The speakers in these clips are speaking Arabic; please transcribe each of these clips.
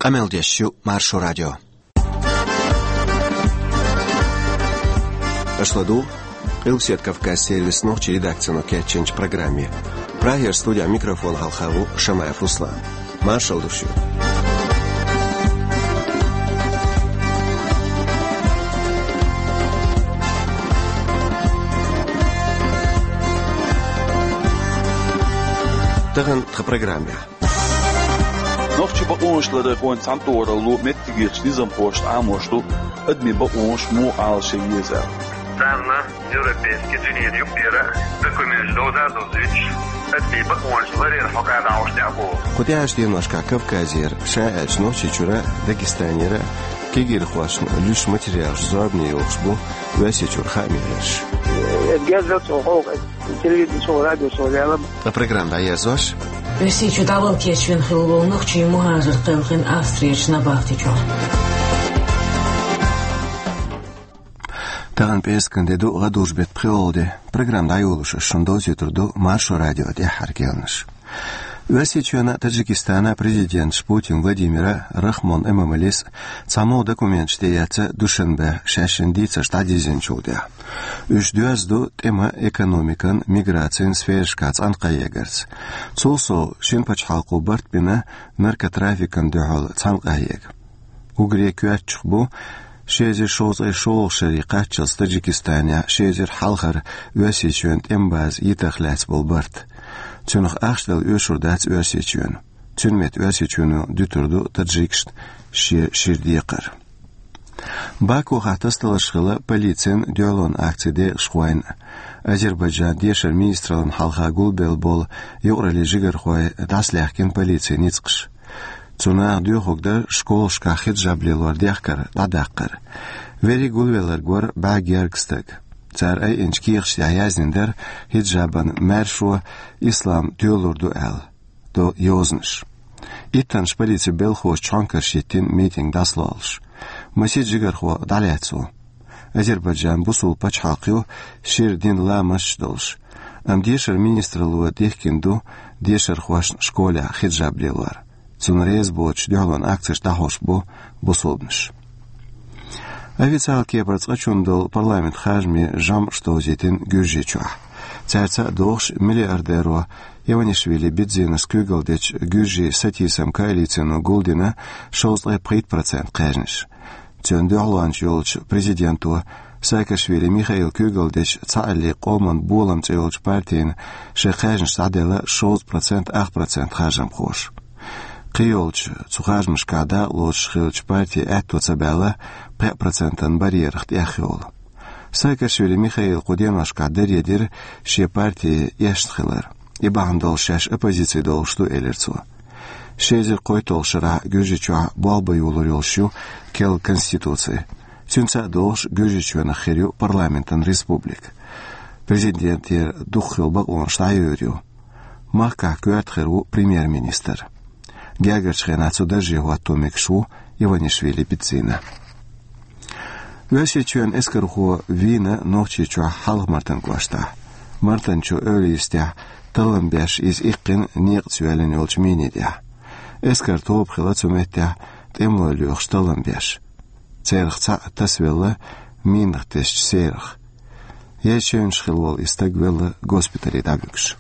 Амелдещу Маршо радио. Ашладу Илсет Кавказ сервис ночи редакцию Кетченч программе. Прагер студия микрофон Халхаву Шамаев Руслан. Маршал душу. Таган в программе. Ночи по оншлады хон цантуоралу меттигич низам пошт амошту адми по онш му алши еза. Данна европейский дюнер юпера документода дозич адми по онш варер хокада аштягу. Кудяш немножко Кавказер, шаэч ночи чура Дагестанера, кигир хвашн люш материал зобни юшбу веси чурхамирш. А программа «Аязош»? Веси чудовал кечвин хилвол ночи ему хазар тэлхин австриеч на бахтичо. Таган пескан деду гадуш бет приолде. Программа «Даюлуша» шундози турду Маршо радио дехар келныш. Весичуна Таджикистана президент Путин Владимира Рахмон Эмамалис цамо документ штеяца Душанбе шашендица штадизен чулдя. Үш дюазду тема экономикан миграциян сфершкац анкаегерц. Цулсо шинпачхалку бартбина наркотрафикан дюхал цанкаег. Угре кюатчхбу шезер шоз шоу шарикатчас Таджикистания шезер халхар весичуан эмбаз итахлац болбарт. Тюнх ахштел öşurdaç ösечүн. Тюнмет ösечүнү дүтүрдү таджикшт ширдиекер. Баку хатасталашкыла полициен дёлон акцияде шхуайн. Азербайджан дешер министрлан халха гулбел бол юграли жигер хой даслахкин полиция ницкш. Цуна дюхогда школшка хиджаблилар дяхкар дадаккар. Вери гулвелар гор багергстек. Цар ай инчкиерш яязнендер хиджабан мершо ислам тюлурду эл. До йознш. Иттанш полиция белхош чанкаршиттин митинг даслалш. Масиджигархо даляцу. Азербайджан бусул пачхалкио ширдин ламаш долш. Амдешер министрлуа дехкинду дешер хваш школя хиджаблилар. Цунрез боч дёлон акцияш дахошбу бусулбнш. Официал кепарц очундал парламент хажми жам штозитин гюржичуа. Царца дохш миллиардеро Иванишвили бидзинас кюгалдеч гюржи сатисам коалицияну гулдина 6% кажниш. Тюнду алуанч ёлч президенту Саакашвили Михаил Кюгалдеч цаали қолман булам цейлч партиин шехажниш садела 6% хажам хош. Қиолч цухажмышкада лоч хилч партия әтту цабала 5% барьерахт яхиол. Саакашвили Михаил Кудемашка даредир ше партия яштхилар. Ибандол шаш оппозиции долшту элерцу. Шезер койтол шара гюжичуа балба юлур ёлшу кел конституции. Тюнца долш гюжичуа нахерю парламентан республик. Президент ер духил багон штайюрю. Мака кюатхеру премьер-министр. Гягерчхен отсюдажи атомик шу Иванишвили пиццина. Весичуан эскарху вина ночичуа халх мартан квашта. Мартанчу ölistя таламбяш из иккин ниqцуален ёлчминидя. Эскар топ хилацумеття темлөлюх таламбяш. Церхца тасвелла минхтеш серх. Ячен шхилвол истагвелла госпитали дабюкш.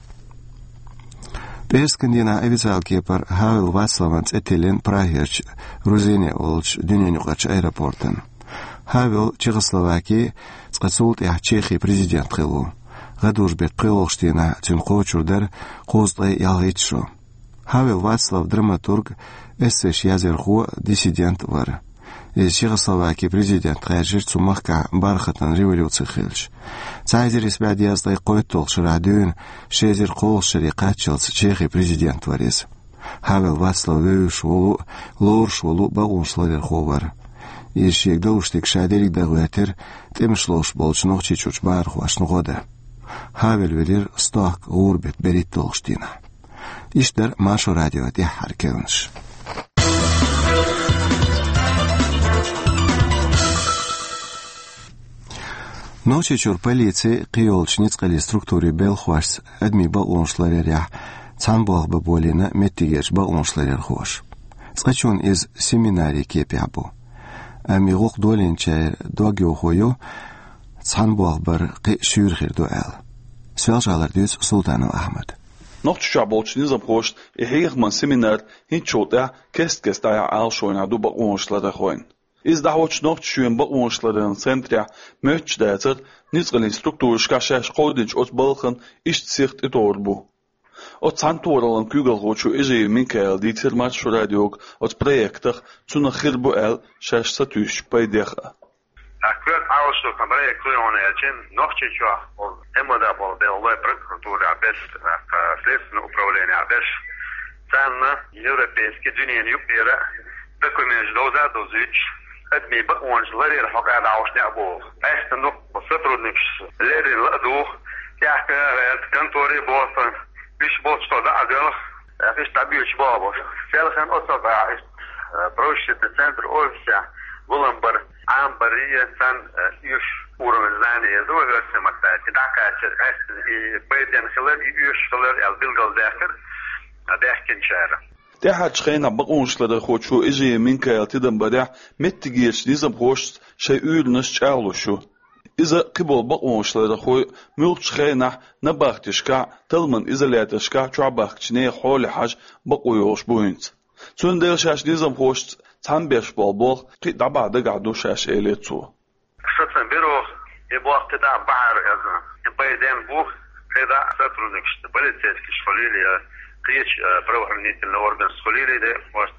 Пескандина официал кепар Хавел Вацлаванц этилен Прагерч Рузине олч дюнюнюгач аэропортен. Хавел Чехословакии скацулт я Чехии президент хилу. Гадуш бет прилоштина тюнхочурдар коздай ялгичшо. Хавел Вацлав драматург эссеш язерху диссидент вар. Из Чехословакии президент хайжир цумахка бархатан революция хилч. Цайзер испяд яздай койтол ширадюн шезер кол шарикатчылц Чехии президент варез. Хавел Вацлав веюш волу лорш волу багуншларер ховар. Ишек долштик шаделик дагуятер темшлош болч нохчичуч бархуаш нугода. Хавел верир сток урбет берит толштина. Иштер Маршо радио дехар келнш. Ночичур полиции қиолчницқали структури белхуаш адми балоншларер я цанболх баболина меттигеш балоншларер хош. تقشون إز سيميناري كيبيعبو أمي غوق دولين شاير دوغيو خويو تصحن بوغبر قي شير خير دوال سوال شغالر ديوس سلطان أحمد Nog tjabot nizam post heeg man seminar hinchota kest daja alshoina du ba onslada khoin. Is da hot nog tjuen ba onslada centra möch dater nizrelin struktur skashash qodinch ot balkhan ist sicht etorbu. Ot santoralan kugel hochu ije Mikael dieter match radio ot projekter zuna khirbu el shash satush paydekh. Akkurat ausstuk van project Kleon Elchin nog tjua Emma bol belwe prokuratura без следственного управления без ценна европейский дюнен юпера документ дозадозич адми баконжлари хакада аушнябо эстно сотрудничество лери ладу яка конторы босан биш бот что да агал афиш табич бабо селхан особа проще центр офиса Вуламбар Амбария сан юш уровень знания языка максат дака и беден хлер и юш хлер албилгал дахер дахкинчара Дехат шхейна бакуншлада хочу ije Mikael tidan badах меттигеш низам пост шей үлнэс чаалушу Иза кибол бакуншлада хой мулк шхейна набахтишка талман изоляташка чабахчне холи хаж бакуйош буинц Цундер шаш низам пост Тамбеш болбол قي دابا دغادو شاش اليتو ستن بيرو يبوق تدا بحر ازا يبيدن بو كدا سترونكش بلتسكي شوليلي قيش بروح نيت الاورجن شوليلي ده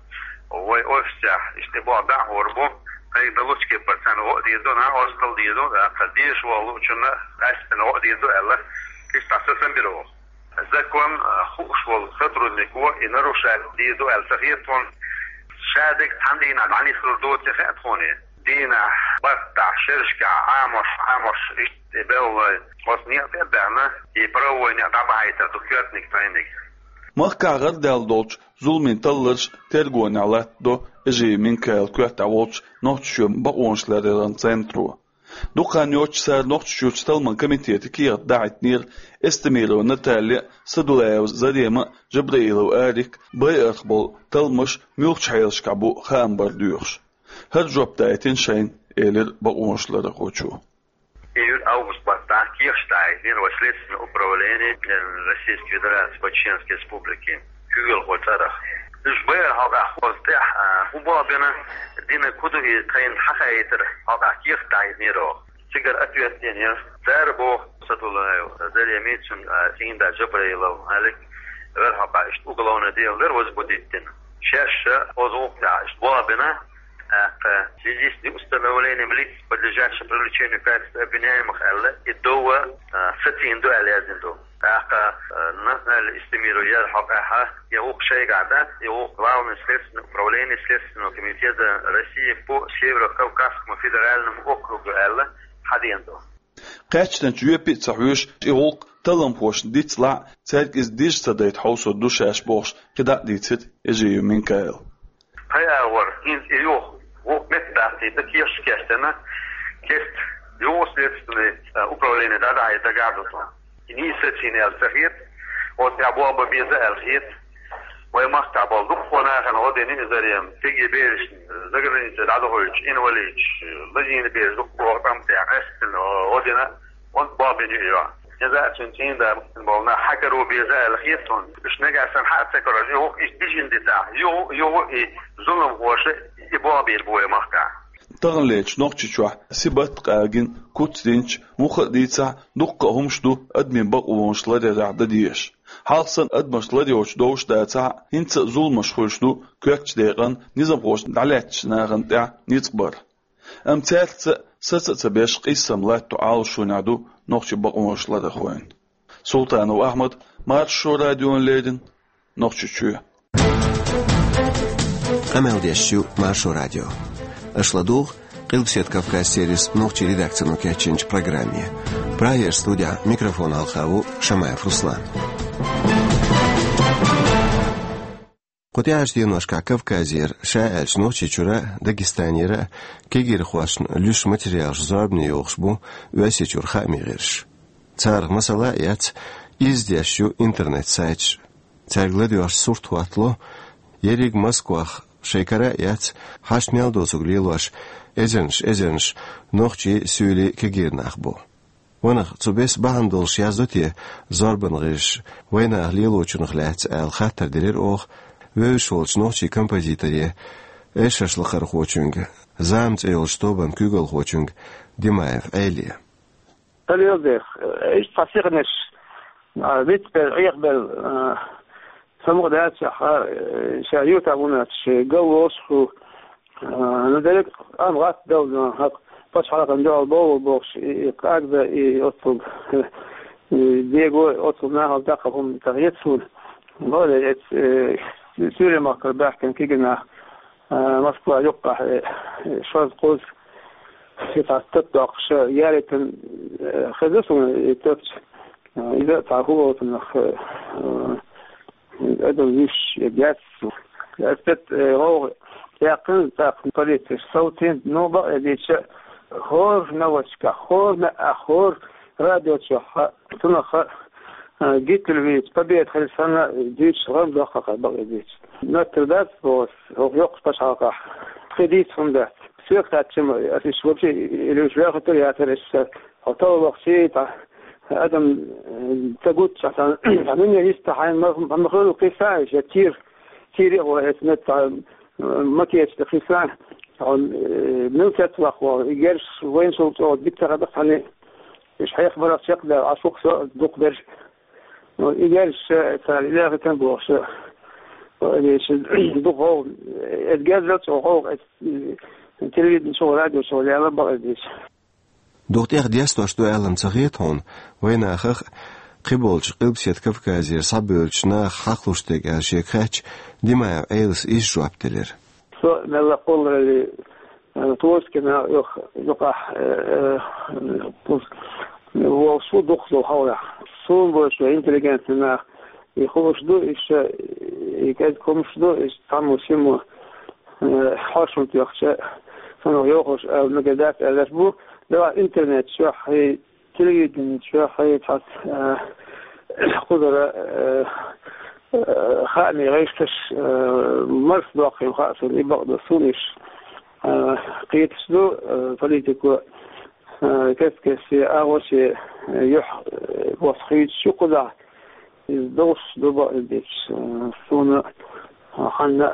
وي اوفسا اشتبو دا هوربو هي دلوچكي برسان او ديدو نا اوستل ديدو قديش والو چنا استن او ديدو الا كيش تاسن بيرو زكون خوش ول سترونيكو ينروشا ديدو السفيتون شادك عندنا عني سردوت تفقت هوني دينا بطع شرشكا عامش اشتبال وصنيع تبعنا يبروين يطبع يتدكياتنك تاينك Mahka gardel dolch zulmin tallers tergon alatdo ije Mikael Kvetavoch nochtshum ba onslederan centro. Dukan yoch sar nochtshut stalman komiteti kiat daitnir estimiro Natalia Sadulaev Zarema Jabrailov Arik bayarkhbol talmush mulchheilskabu khambar duurs. Her job daitin shain eler ba onsleder khochu. Июль август бастах Кирштай, первое следственное управление Российской Федерации по Чеченской Республике. Кюгел Хотарах. Жбер хага хостя убабина дина куду и кайн хахаитер хага Кирштай миро. Сигар ответствение Зарбо Сатулаев, Зарьямитсун Синда Джабраилов, Алик Верхаба уголовное дело возбудитель. Чаще озукта убабина в связи с установлением лиц, подлежащих привлечению к качеству обвиняемых, и до сатинду алязинду. Истимируя хакаха, его шейгада, его главное следственное управление Следственного комитета России по Северо-Кавказскому федеральному округу Хаденду. Качественно чуепит сахуш иолк талам пош дитла церк из дижсадайт хаусо душаш бош кида дитсит ежею Микаэл. Хайавар ин ио Метдахти, такие шкестена, кест его следственное управление дада и дагадуто. И не сетчине аль-Сахид, от ябуаба беза аль-Хид, ويمختعبال دقونا خان غدين إزاريم تيجي بيرش زغرين تدعو هولش إن وليش لجين بيرش دقوا قام تعقستن غدينا وانت بابين إيوا إذا أتنتين دا بولنا حكروا بيزا الخيطون إش نجا سن حق تكرر يو إش بيجين دتا يو ظلم هوش يبابي البوي مختع تغليش نوقتشوا سبت قاجن كوتسينش مخديتsa دقهمشدو أدمن بقوونش لدي عدديش حالسن أدمش لديوش دوش داتا هنت ظلمش خوشدو كوكش ديغن نظام خوش دعلاتش ناغن تاع نيتبر أمثال ستتبيش قيسم لا تعالشو نعدو نوقتش بقوونش لدي خوين سلطان وأحمد مارشو راديون ليدن نوقتشو أموديشو مارشو راديو أشلادوغ قلبسيت Кавказ сервис ногчи редакцию кячинч программе. Праер студия микрофон Алхаву Шамаев Руслан. قطعش دينوشكا كافكازير شاعلش نوشي چورا داغستانيرا كيغير خواشن لوش ماتيريال زابني يوخشبو واسي چور خامي غيرش цар масала яц издящу интернет сайт царгладиош суртуатло ериг Москвах شيكرا يات حاش نيالدوسوغ ليلواش ازنش نوخشي سولي كجيرنا أخبو ونخ تبس بهندلش يازوتي زربن غيش وينا ليلوش نخلات الخاطر دلير أوخ ويشولش نوخشي كومبوزيتوري إيشش لخر خوچونغ زامت إيلش توبن كوغل خوچونغ ديمايف أيلي اليوزيخ إيش تصيغنش بيت بالعيق سمو دات شايوت أبوناتش جووسخو ندرك غات دولنا هق باش حلقة ندول بوكس أكذا يطلب ديجو أطلب ناها دقهم تغييرسون هذا سوري ما كرباح كان كيجنا مسكوا يقع شوز قوس تطبق يارة خذسون تبش إذا تعهوا تنخ أدم يش يجاس أثبت هو يقين تاقن طريقة الصوتين نوبة ديش خور نوشك خور أخور راديو شح تنخ جيت البيت بديت خلصنا ديش غير دقيقة بقى ديش نتردد بس هو يقص حلقة خديت from that سيرك تاتشم أسيش وبشي اللي مش بياخد تري هاترش أطول وقتي أدم تقول عشان عملنا يستحين ما خلوا قيساج كتير هو اسمه مكيش قيسان بنوكت وأخوة يجرس وين صوت أو بيتر بس عليه إيش حيخبر الشيخ ده عشوق سو دكتور يجرس فالإله كان بوش إيش دكتور الجازت وهو تريد نشوف راديو شو اللي على بعض إيش دكتور ديستوش دو علم صغير هون وين أخخ قبولش قلبسيت كفكازير صبولش ناخ حقلوشتك عشيك خاتش ديما أيلس إيش جواب تلير سو نلا قول اللي توس كنا يقع هو شو دخلوا حوله شو بوش إنتليجنت نا يخوش دو إيش يكاد كمش دو إيش تعمل شيء حاشم تيخشى فنو يخوش أو مجدات ألفبو لو إنترنت شو حي تليجن شو حي تحت قدرة خاني غيشتش مرس باقي خاص اللي بعد سونيش قيتش دو فليتكو كسكسي أغوشي يح وصخيت شو قدع دوش دو ديش سونا خلنا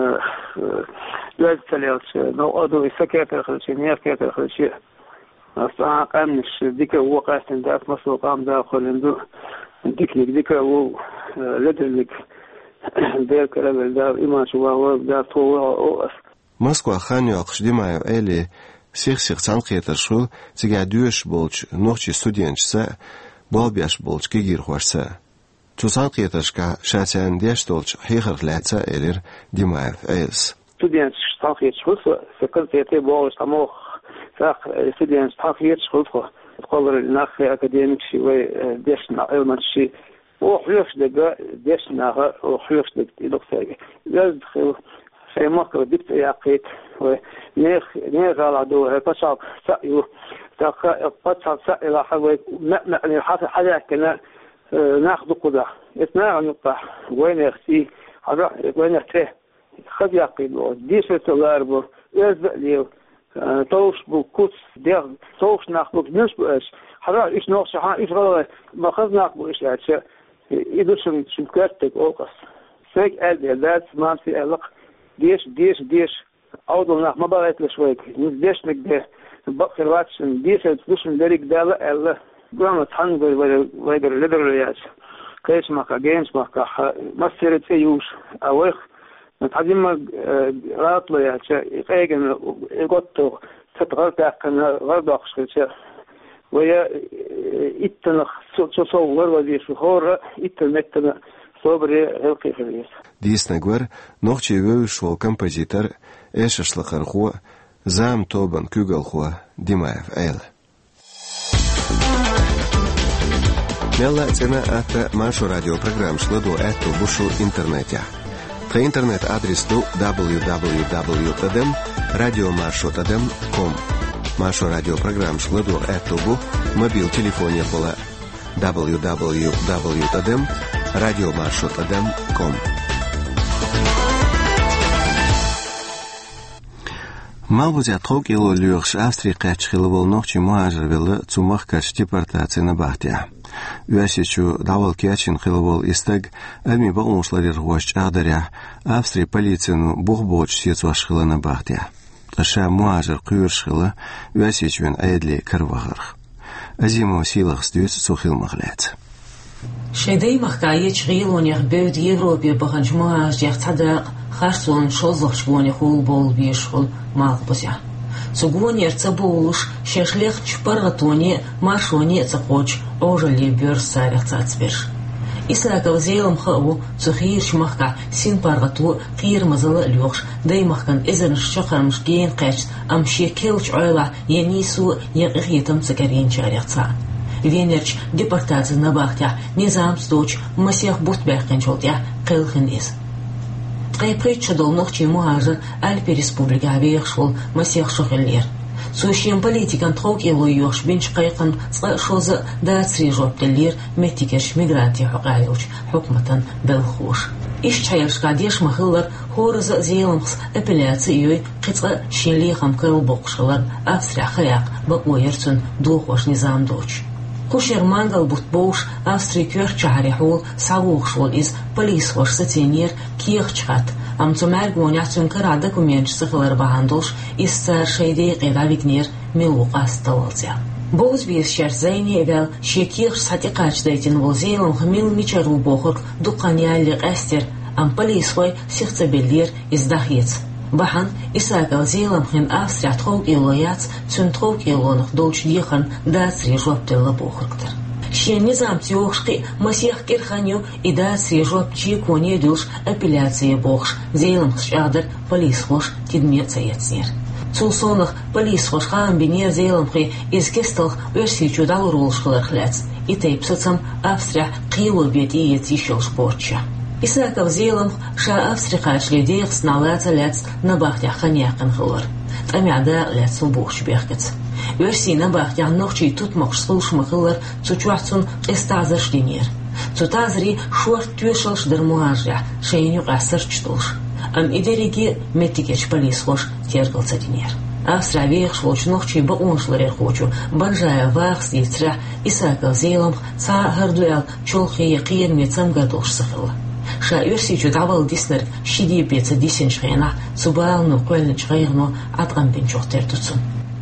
لازم تليش نو أدو يسكت الخلشي نيركت الخلشي أصلا قامش ديك هو قاسم داك مصر قام داخل عنده ديك هو لدلك دير كلام دار إيمان شو دار طوع مسكوا خاني أقش ديما إلي سيخ تنقية الشغل تقعدوش بولش نوخشي ستودينش سا بالبياش بولش كيجير خوش سا تنقية الشكا شاتان ديش دولش حيخر لعتا إلير ديما إلس ستودينش تنقية شغل سكرت يتي بولش تموخ ساق ستودينش تنقية شغل تقول الناخ أكاديميك شوي ديشنا علما شيء وحيوش دقة ديشنا وحيوش دقة دكتور لازم في مصر دبت يعقيد ونيخ على دو بشر سأيو بشر سأيو حوي يعني حاجة كنا ناخذ قدرة إثناء نقطة وين يختي وين يختي خذ يعقيد ديش التجارب يزبط ليه توش بوكوت دير توش ناخذ نش بس حرا إيش ناقص إيش غلط ما خذ ناخذ إيش هذا يدوش شمكاتك أوقس سيك أدلات ما في ألق ديش أوضل ناخ ما بغيت لشويك ديش نقدر بقى الواتس ديش تدوش ندرك دالة ألا قام تحن ويقدر لدر رياس كيس ماكا جيمس ماكا ما سيرت فيوش أويخ نتعلم رات له يا شيء يقين يقطع تتغلط كان غلط أخشى ويا إتنخ تصور وذي شهور إتنمتنا صبري هلقي خليس ديس نقول نوخشي ويش والكمبوزيتر إيش أشلق الخوة زام توبن كوغل الخوة ديمايف أيل ميلا تنا أتا ماشو راديو программ شلدو أتو بوشو إنترنتيا تخي إنترنت أدرس دو www.radiomarsho.com ماشو راديو программ شلدو أتو بو مобил телефония пола www.radiomarsho.com Malbuzia tog ilo lüks Afrika çıkılı nokçi muhacir veli tsumak kaç deportasyona bahtiya. Üyesiçu daval kiyaçin xılbol istag elmi bağımuşları rıvaş ağdarya Avstriya polisiyonu buğboç siyetvaş xılına bahtiya. Taşa muhacir kuyur xılı üyesiçuven ayedli karvağırıq. Azimo silaq stüyüt soxil mağlayat. شدي مخكاية شغيلون يخبود يوروبي بخنج مهاج يختدق خارسون شوزخ شبون يخول بول بيشغل مالبوزيا سوغون يرتبولش ششليخ شبرغتوني مارشوني تقوش أوجلي بير ساريخ تاتبير إسلاكو زيلم خاو تخير شمخكا سين بارغتو قير مزل اليوخش داي مخكن إذن الشقر مشكين قاش أم شيكيلش عيلا ينيسو يغيتم سكرين شاريخ تان Венерч депортация на бахтя, низам сточ, масех бутбехен чолтя, кылхын из. Трайпритча долнохчи муажер, Альпи республика авиахшвол, масех шохеллер. Сущим политикан трок илу йош, бинч кайкан, шоза дацри жоптеллер, меттикерш мигранти хокайлуч, хукматан белхуш. Иш чайыршка деш махыллар, хорыза зейлымхс апелляцияй, қитқа шинлихам кырыл боқшылар, Австрия хаяқ, бақуайырцун духош низам доч. Кушер мангал бутбош Австрия кёрчари хол савухшвол из полисхош сатинер киехчхат амцумер гонятун кара документ сыхлар бахандош из царшейде қедавигнер милуқас талалзя. Боуз биес шарзайни эгал шеких сатиқач дейтин волзейлом хмил мичару бохок дуканиалли қастер ам полисхой сихцабеллер из дахец. Бахан Исаакал зейлам хин Австрия тхоук илояц цун тхоук илонах долч дихан дацри жоптелла бохорктар. Шен низам тиохшки масех кирханю и дацри жоп чиконе дулш апелляция бохш зейлам хшадер полисхош тидмеца яцнер. Цулсонах полисхош хаам бинер зейлам хи изкесталх версичу дал ролшхлар хляц. И тейпсацам Австрия қилу бет и ецишел шпорча. Исааков зейлам ша Австрикач лидеях сналаца ляц на бахтях ханьякан хылар. Тамяда ляц убухш бехкец. Версии на бахтях нохчи тут мокш слушма хылар цучуахцун эстазар шдинер. Цутазри шуар тюшал шдермуажя, шейню гасар чтулш. Ам идериги меттикеч полисхош тергался динер. Австрия веях шлоч нохчи бауншларер хочу, банжая вахс яцря Исааков зейлам са хардуял чолхи якир мецам гадош сахыла. Ша версичу давал диснер шиди беца дисен шхена, цубал но куэлен шхайгно атган бенчохтер туцун.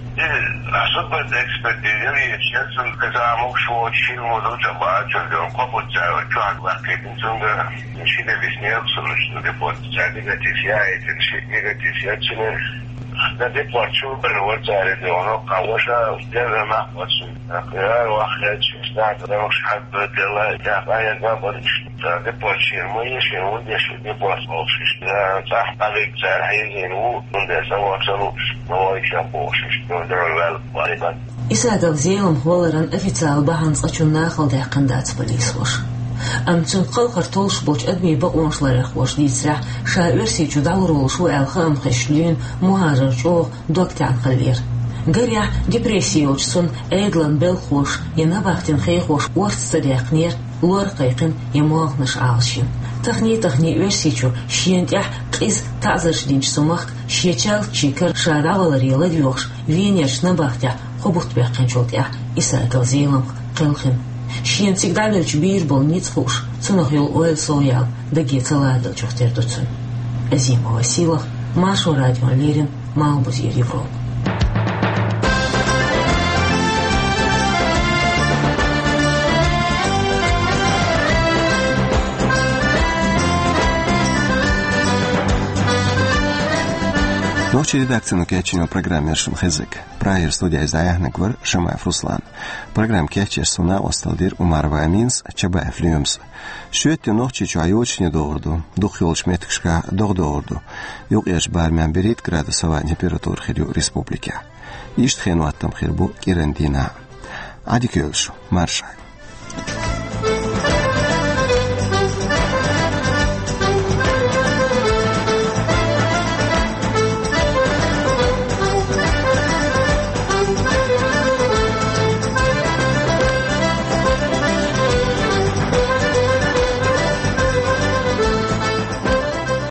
Особо экспертизируя честно, когда мог шо чил мозуча бача, он копотя, чуак вакетинцунга, шиде виснерцун, что депот негативия, негативия чины. Да депорчу переводзаре, да оно кавоша дерна watsun. Я вахлет честно, да уж хат дела, я говорю, что депорчи мы еще он еще депорт волшиш. Да захтавик зарайзину, он да завоцану, но еще больше, что дорвел валибан. Исааков зейлам холларан официал бахан сачун нахал дайқандац полисхош. Амцун қалқар толш боч адми бақуаншлар хош дисра ша версичу даурул шу алхам хишлин мухажир чох доктян халлер. Гаря депрессия очсун эглан белхош яна бахтин хейхош орц садяхнер лор қайқин ямоғнаш алшин. Тахни версичу шиентях қиз тазыршдинч сумах шиечал чикар шаравалар еладиохш венерш на бахтя хобухт бяхкин чолтя Исаакал зейлам қилхин. Шиен всегда лечь бир был ницхуш, цунахил оэл соял, да гецаладил чохтер дуцун. Азимова силах, Машу радио Лерин, Малбузир Европа. Ночи редакцию кечино программе Шумхезек. Праер студия издаях гвар Шамаев Руслан. Программ кечеш суна осталдир Умарова Аминс Чабаев Люмс. Шуетте ночи чуайочне доорду. Дух йолч меткшка догдоорду. Юг еш бармен берит градусова температура хирю республика. Ишт хенуаттам хирбу кирендина. Адикёлшу маршай.